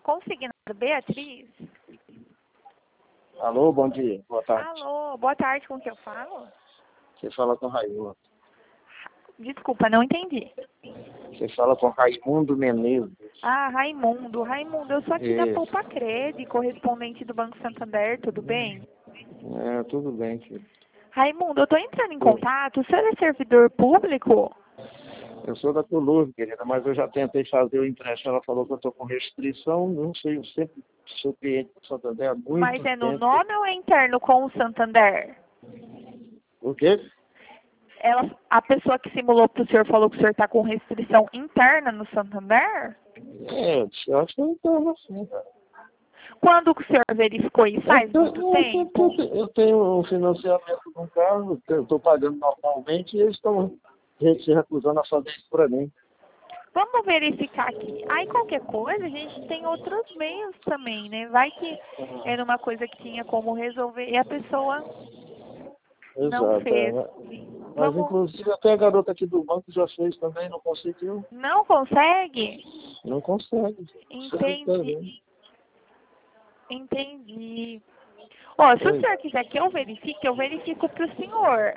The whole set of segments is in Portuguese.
consignado Beatriz? Alô, bom dia, boa tarde. Alô, boa tarde, com que eu falo? Você fala com Raimundo. Desculpa, não entendi. Você fala com Raimundo Menezes. Ah, Raimundo. Raimundo, eu sou aqui da Isso. Poupa Cred, correspondente do Banco Santander, tudo bem? É, tudo bem, filho. Raimundo, eu tô entrando em contato, o senhor é servidor público? Eu sou da Toulouse, querida, mas eu já tentei fazer o empréstimo. Ela falou que eu estou com restrição, não sei, eu sempre sou cliente do Santander há muito Mas é no tempo. nome ou é interno com o Santander? O quê? A pessoa que simulou para o senhor falou que o senhor está com restrição interna no Santander? É, eu acho que eu estava assim, cara. Quando que o senhor verificou isso? Faz muito tempo? Eu tenho um financiamento de um carro, eu estou pagando normalmente e eles estão se recusando a fazer isso para mim. Vamos verificar aqui. Aí qualquer coisa, a gente tem outros meios também, né? Vai que era uma coisa que tinha como resolver e a pessoa não Exato. fez. Mas Vamos... inclusive até a garota aqui do banco já fez também, não conseguiu. Não consegue? Não consegue. Entendi. Entendi. Ó, se o senhor quiser que eu verifico para o senhor.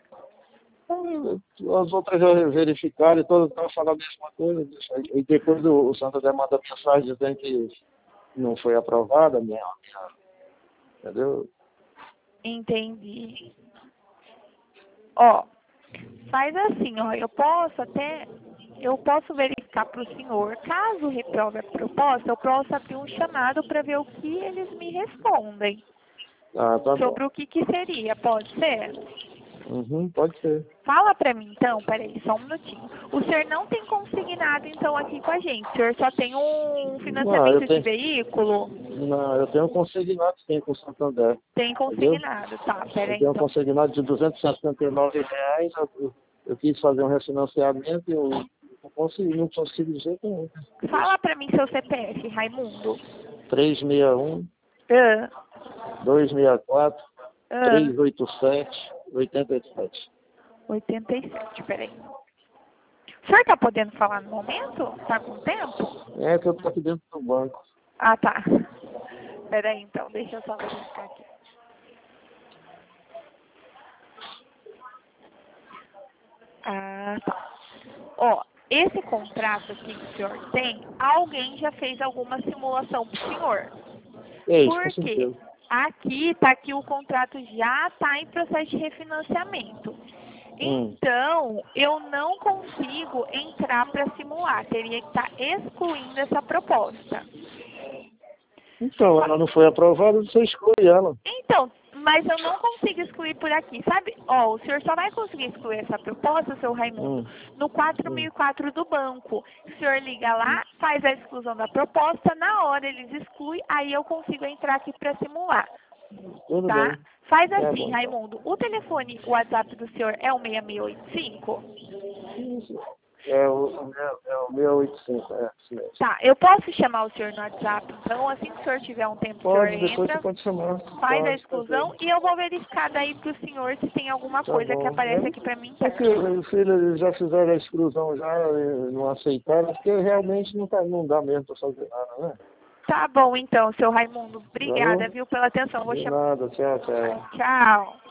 As outras já verificaram e todas estão falando a mesma coisa. E depois o Santander manda mensagem dizendo que não foi aprovada, entendeu? Entendi. Ó, faz assim, ó, eu posso verificar para o senhor, caso reprove a proposta, eu posso abrir um chamado para ver o que eles me respondem. Ah, tá Sobre bom. o que seria, pode ser? Pode ser. Fala para mim então, peraí, só um minutinho. O senhor não tem consignado então aqui com a gente, o senhor só tem um financiamento de veículo? Não, eu tenho um consignado sim com o Santander. Tem consignado, tá, Eu peraí tenho um então. consignado de R$ 279. Eu quis fazer um refinanciamento e eu não consigo de jeito nenhum. Fala para mim seu CPF, Raimundo. 361 Ah, 264 ah. 387 87. 87, peraí. O senhor tá podendo falar no momento? Tá com tempo? É que eu estou aqui dentro do banco. Ah, tá. Peraí então, deixa eu só verificar aqui. Ah, tá. Ó, esse contrato aqui que o senhor tem, alguém já fez alguma simulação pro senhor. É isso, Por com quê? certeza. Aqui tá que o contrato já está em processo de refinanciamento. Então, eu não consigo entrar para simular. Teria que estar excluindo essa proposta. Então, ela não foi aprovada, você exclui ela. Então, mas eu não consigo excluir por aqui, sabe? Ó, o senhor só vai conseguir excluir essa proposta, seu Raimundo, no 4004 do banco. O senhor liga lá, faz a exclusão da proposta, na hora eles excluem, aí eu consigo entrar aqui para simular. Tudo Tá? bem. Faz Tá assim, bom. Raimundo, o telefone, o WhatsApp do senhor é o 6685? Isso. É o 685, isso mesmo. Tá, eu posso chamar o senhor no WhatsApp, então assim que o senhor tiver um tempo, o senhor Depois entra, você pode chamar. faz a Pode exclusão fazer. e eu vou verificar daí pro senhor se tem alguma Tá coisa que bom. aparece aqui pra mim Porque interno. os filhos já fizeram a exclusão já, não aceitaram, porque realmente não dá mesmo para fazer nada, né? Tá bom então, seu Raimundo. Valeu? Obrigada, viu, pela atenção. Vou De chamar. nada, tchau, tchau. Tchau.